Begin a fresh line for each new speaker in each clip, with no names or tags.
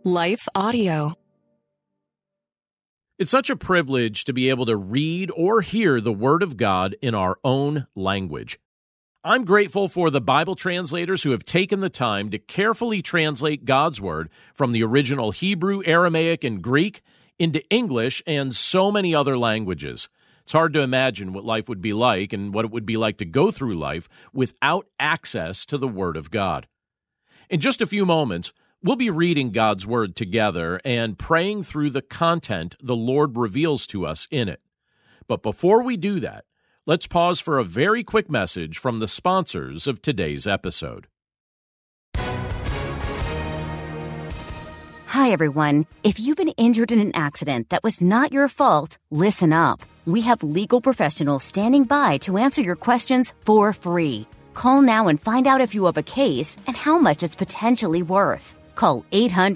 Life Audio.
It's such a privilege to be able to read or hear the Word of God in our own language. I'm grateful for the Bible translators who have taken the time to carefully translate God's Word from the original Hebrew, Aramaic, and Greek into English and so many other languages. It's hard to imagine what life would be like and what it would be like to go through life without access to the Word of God. In just a few moments, we'll be reading God's Word together and praying through the content the Lord reveals to us in it. But before we do that, let's pause for a very quick message from the sponsors of today's episode.
Hi, everyone. If you've been injured in an accident that was not your fault, listen up. We have legal professionals standing by to answer your questions for free. Call now and find out if you have a case and how much it's potentially worth. Call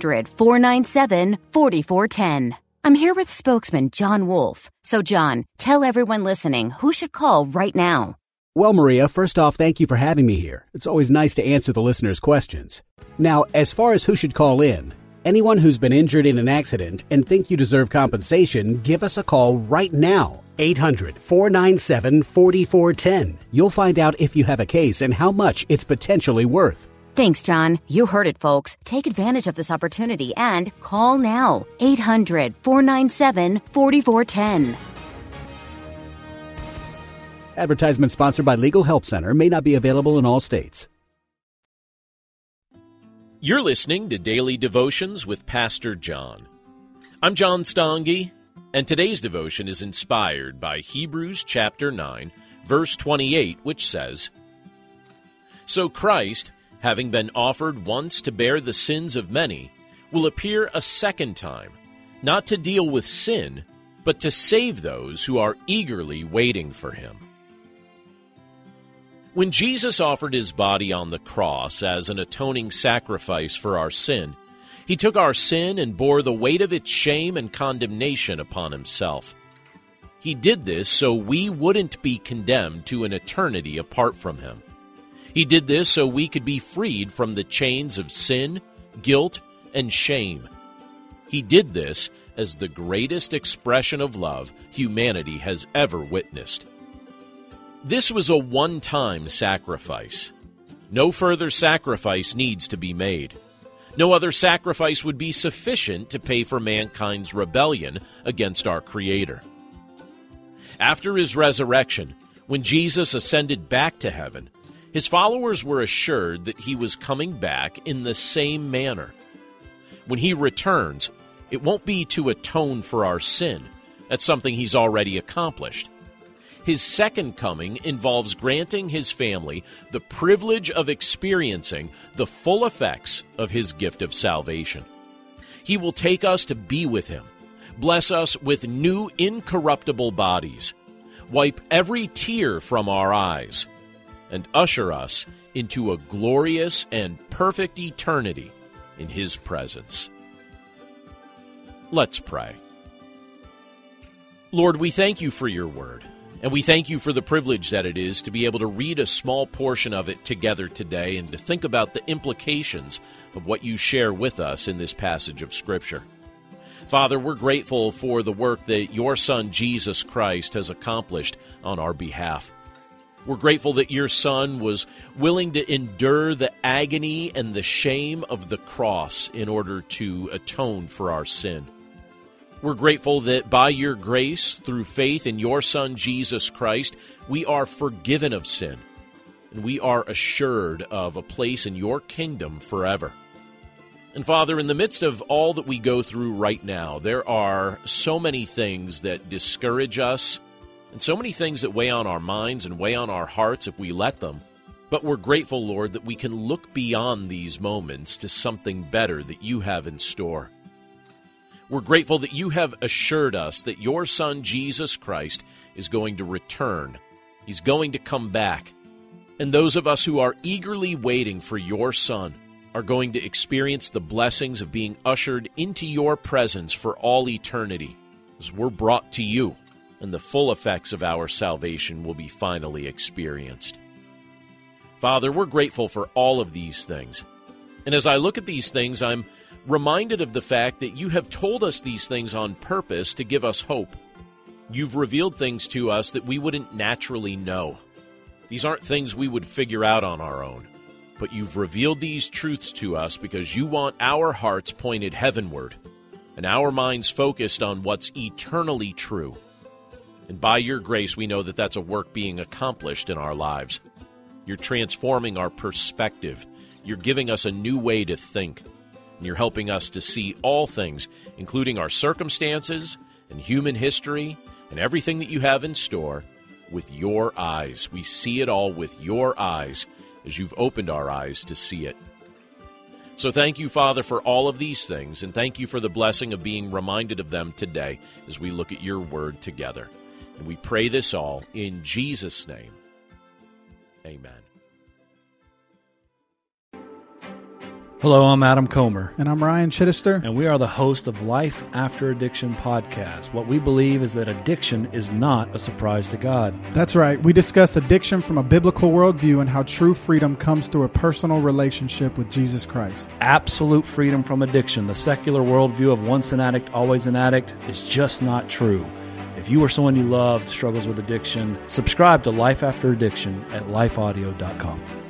800-497-4410. I'm here with spokesman John Wolf. So, John, tell everyone listening who should call right now.
Well, Maria, first off, thank you for having me here. It's always nice to answer the listeners' questions. Now, as far as who should call in, anyone who's been injured in an accident and think you deserve compensation, give us a call right now. 800-497-4410. You'll find out if you have a case and how much it's potentially worth.
Thanks, John. You heard it, folks. Take advantage of this opportunity and call now. 800-497-4410.
Advertisement sponsored by Legal Help Center. May not be available in all states.
You're listening to Daily Devotions with Pastor John. I'm John Stange, and today's devotion is inspired by Hebrews chapter 9, verse 28, which says, "So Christ, having been offered once to bear the sins of many, will appear a second time, not to deal with sin, but to save those who are eagerly waiting for him." When Jesus offered his body on the cross as an atoning sacrifice for our sin, he took our sin and bore the weight of its shame and condemnation upon himself. He did this so we wouldn't be condemned to an eternity apart from him. He did this so we could be freed from the chains of sin, guilt, and shame. He did this as the greatest expression of love humanity has ever witnessed. This was a one-time sacrifice. No further sacrifice needs to be made. No other sacrifice would be sufficient to pay for mankind's rebellion against our Creator. After his resurrection, when Jesus ascended back to heaven, his followers were assured that he was coming back in the same manner. When he returns, it won't be to atone for our sin. That's something he's already accomplished. His second coming involves granting his family the privilege of experiencing the full effects of his gift of salvation. He will take us to be with him, bless us with new incorruptible bodies, wipe every tear from our eyes, and usher us into a glorious and perfect eternity in his presence. Let's pray. Lord, we thank you for your word, and we thank you for the privilege that it is to be able to read a small portion of it together today and to think about the implications of what you share with us in this passage of Scripture. Father, we're grateful for the work that your Son, Jesus Christ, has accomplished on our behalf. We're grateful that your Son was willing to endure the agony and the shame of the cross in order to atone for our sin. We're grateful that by your grace, through faith in your Son, Jesus Christ, we are forgiven of sin, and we are assured of a place in your kingdom forever. And Father, in the midst of all that we go through right now, there are so many things that discourage us, and so many things that weigh on our minds and weigh on our hearts if we let them. But we're grateful, Lord, that we can look beyond these moments to something better that you have in store. We're grateful that you have assured us that your Son, Jesus Christ, is going to return. He's going to come back. And those of us who are eagerly waiting for your Son are going to experience the blessings of being ushered into your presence for all eternity as we're brought to you, and the full effects of our salvation will be finally experienced. Father, we're grateful for all of these things. And as I look at these things, I'm reminded of the fact that you have told us these things on purpose to give us hope. You've revealed things to us that we wouldn't naturally know. These aren't things we would figure out on our own, but you've revealed these truths to us because you want our hearts pointed heavenward and our minds focused on what's eternally true. And by your grace, we know that that's a work being accomplished in our lives. You're transforming our perspective. You're giving us a new way to think. And you're helping us to see all things, including our circumstances and human history and everything that you have in store, with your eyes. We see it all with your eyes as you've opened our eyes to see it. So thank you, Father, for all of these things, and thank you for the blessing of being reminded of them today as we look at your word together. And we pray this all in Jesus' name. Amen.
Hello, I'm Adam Comer.
And I'm Ryan Chittister.
And we are the host of Life After Addiction podcast. What we believe is that addiction is not a surprise to God.
That's right. We discuss addiction from a biblical worldview and how true freedom comes through a personal relationship with Jesus Christ.
Absolute freedom from addiction. The secular worldview of once an addict, always an addict is just not true. If you or someone you loved struggles with addiction, subscribe to Life After Addiction at lifeaudio.com.